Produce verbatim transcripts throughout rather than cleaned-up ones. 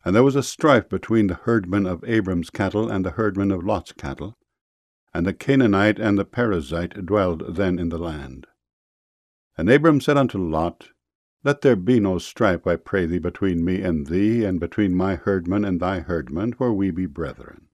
And there was a strife between the herdmen of Abram's cattle and the herdmen of Lot's cattle, and the Canaanite and the Perizzite dwelled then in the land. And Abram said unto Lot, Let there be no strife, I pray thee, between me and thee, and between my herdmen and thy herdmen, for we be brethren.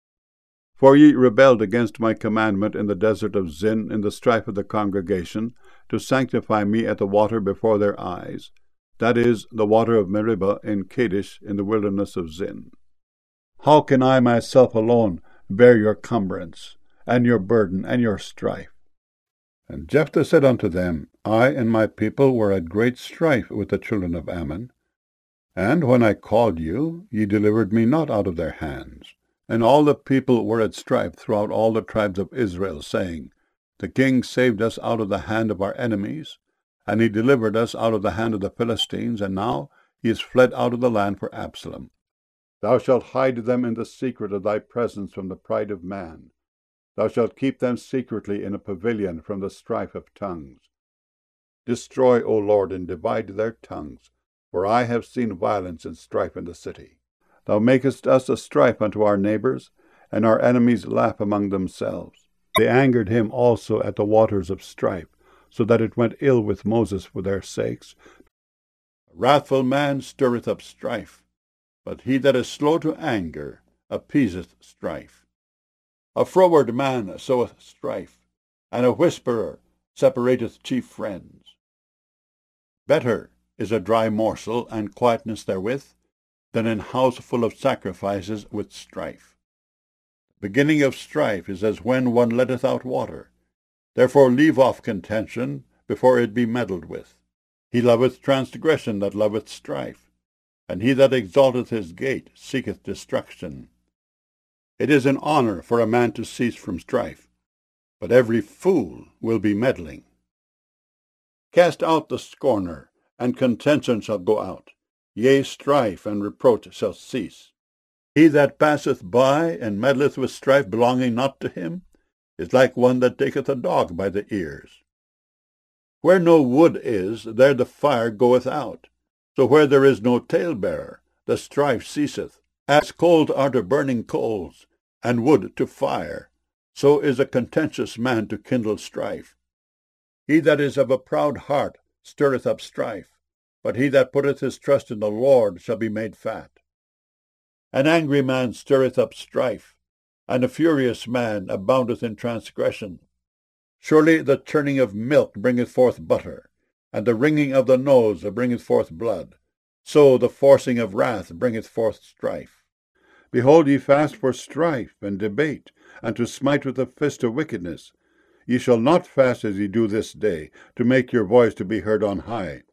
For ye rebelled against my commandment in the desert of Zin, in the strife of the congregation, to sanctify me at the water before their eyes, that is, the water of Meribah in Kadesh in the wilderness of Zin. How can I myself alone bear your cumbrance, and your burden, and your strife? And Jephthah said unto them, I and my people were at great strife with the children of Ammon, and when I called you, ye delivered me not out of their hands. And all the people were at strife throughout all the tribes of Israel, saying, The king saved us out of the hand of our enemies, and he delivered us out of the hand of the Philistines, and now he is fled out of the land for Absalom. Thou shalt hide them in the secret of thy presence from the pride of man. Thou shalt keep them secretly in a pavilion from the strife of tongues. Destroy, O Lord, and divide their tongues, for I have seen violence and strife in the city. Thou makest us a strife unto our neighbors, and our enemies laugh among themselves. They angered him also at the waters of strife, so that it went ill with Moses for their sakes. A wrathful man stirreth up strife, but he that is slow to anger appeaseth strife. A froward man soweth strife, and a whisperer separateth chief friends. Better is a dry morsel, and quietness therewith, than an house full of sacrifices with strife. The beginning of strife is as when one letteth out water. Therefore leave off contention before it be meddled with. He loveth transgression that loveth strife, and he that exalteth his gate seeketh destruction. It is an honor for a man to cease from strife, but every fool will be meddling. Cast out the scorner, and contention shall go out. Yea, strife and reproach shall cease. He that passeth by and meddleth with strife belonging not to him is like one that taketh a dog by the ears. Where no wood is, there the fire goeth out. So where there is no talebearer, the strife ceaseth. As coals are to burning coals, and wood to fire, so is a contentious man to kindle strife. He that is of a proud heart stirreth up strife, but he that putteth his trust in the Lord shall be made fat. An angry man stirreth up strife, and a furious man aboundeth in transgression. Surely the churning of milk bringeth forth butter, and the wringing of the nose bringeth forth blood. So the forcing of wrath bringeth forth strife. Behold, ye fast for strife and debate, and to smite with the fist of wickedness. Ye shall not fast as ye do this day, to make your voice to be heard on high.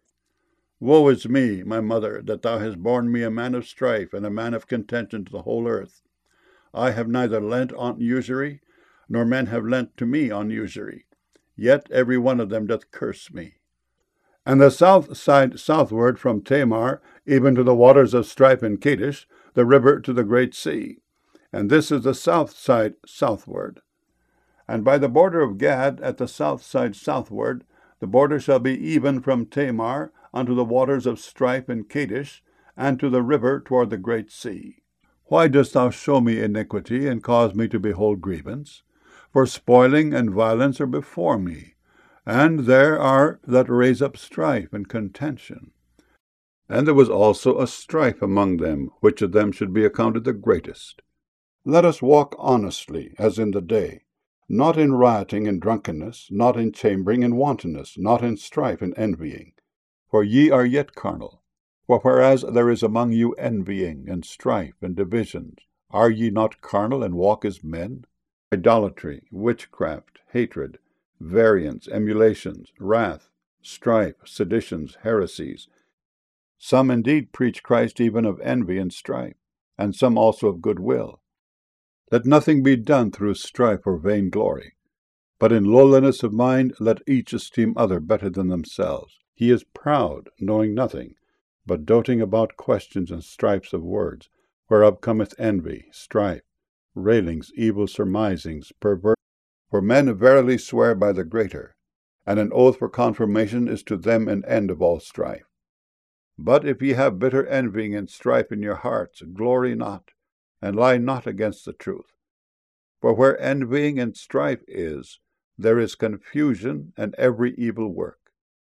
Woe is me, my mother, that thou hast borne me a man of strife and a man of contention to the whole earth. I have neither lent on usury, nor men have lent to me on usury. Yet every one of them doth curse me. And the south side southward from Tamar, even to the waters of strife in Kadesh, the river to the great sea. And this is the south side southward. And by the border of Gad, at the south side southward, the border shall be even from Tamar unto the waters of strife in Kadesh, and to the river toward the great sea. Why dost thou show me iniquity, and cause me to behold grievance? For spoiling and violence are before me, and there are that raise up strife and contention. And there was also a strife among them, which of them should be accounted the greatest. Let us walk honestly, as in the day, not in rioting and drunkenness, not in chambering and wantonness, not in strife and envying. For ye are yet carnal. For whereas there is among you envying, and strife, and divisions, are ye not carnal, and walk as men? Idolatry, witchcraft, hatred, variance, emulations, wrath, strife, seditions, heresies. Some indeed preach Christ even of envy and strife, and some also of good will. Let nothing be done through strife or vainglory, but in lowliness of mind let each esteem other better than themselves. He is proud, knowing nothing, but doting about questions and strifes of words, whereof cometh envy, strife, railings, evil surmisings, perverse. For men verily swear by the greater, and an oath for confirmation is to them an end of all strife. But if ye have bitter envying and strife in your hearts, glory not, and lie not against the truth. For where envying and strife is, there is confusion and every evil work.